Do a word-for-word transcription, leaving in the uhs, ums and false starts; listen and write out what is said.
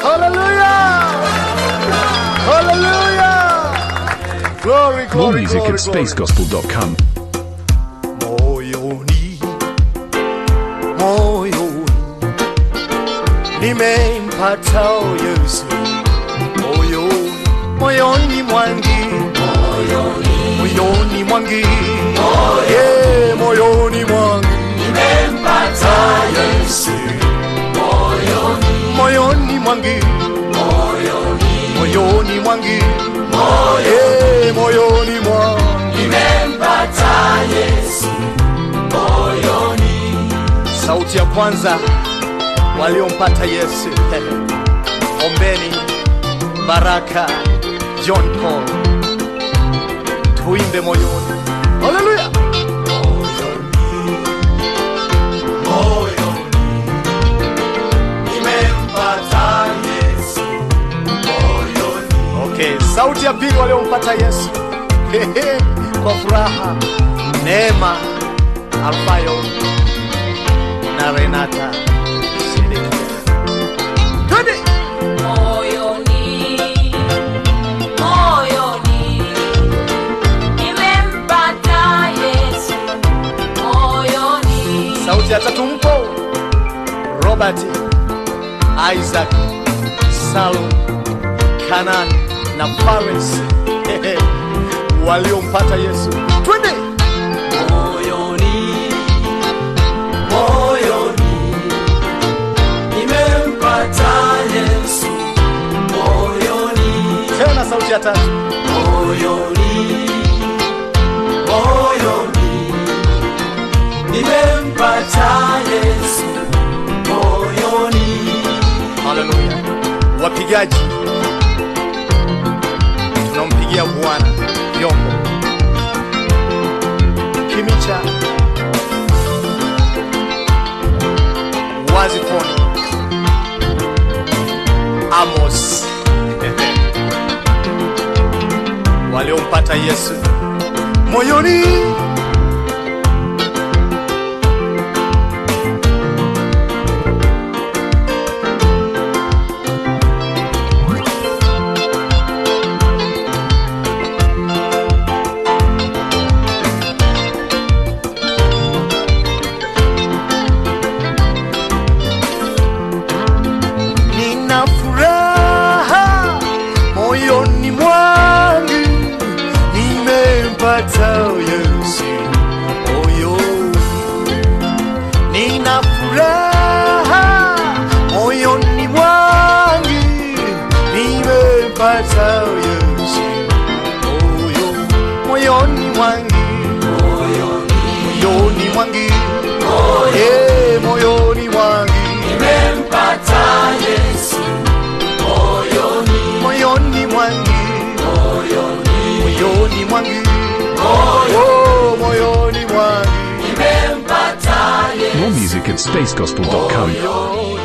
Hallelujah! Hallelujah! Glory, glory, More music glory, at space gospel dot com. Moyoni, moyoni, nimempata Yesu. Moyoni, moyoni mwangi, moyoni, moyoni mwangi, yeah, moyoni mwangi, nimempata Yesu. Moyoni, moyoni mwangi, moyoni, moyoni mwangi, yeah, moyoni mwangi, nimempata Yesu. Moyoni. Sauti ya kwanza waliompata Yesu. Ombeni Baraka John Paul. Tuimbe moyoni. Hallelujah. Moyoni. Moyoni. Nimempata Yesu. Moyoni. Okay, sauti ya pili waliompata Yesu. Kwa furaha. Neema Alfayo na Renata Sedekia. Twende! Moyoni, moyoni, nimempata Yesu. Moyoni. Sauti ya tatu mpo Robert, Isaac, Salum, Kanan na Paris waliompata Yesu. Twende! Moyoni, moyoni, nimempata Yesu. Moyoni, Tena sauti ya tatu. moyoni, moyoni, nimempata Yesu. Moyoni. Hallelujah. Wapigaji, tunampigia Bwana vyombo. Kimicha, Wazifoni, Amos waliompata Yesu. Moyoni, nina furaha moyoni mwangu, nimempata Yesu. Moyoni, nina furaha moyoni mwangu, nimempata Yesu. Moyoni, moyoni mwangu, moyoni mwangu, eh, moyoni mwangu, Nimempata Yesu. Moyoni, moyoni mwangu, moyoni, moyoni mwangu, oh, moyoni mwangu, nimempata Yesu. More music at space gospel dot com. moyoni.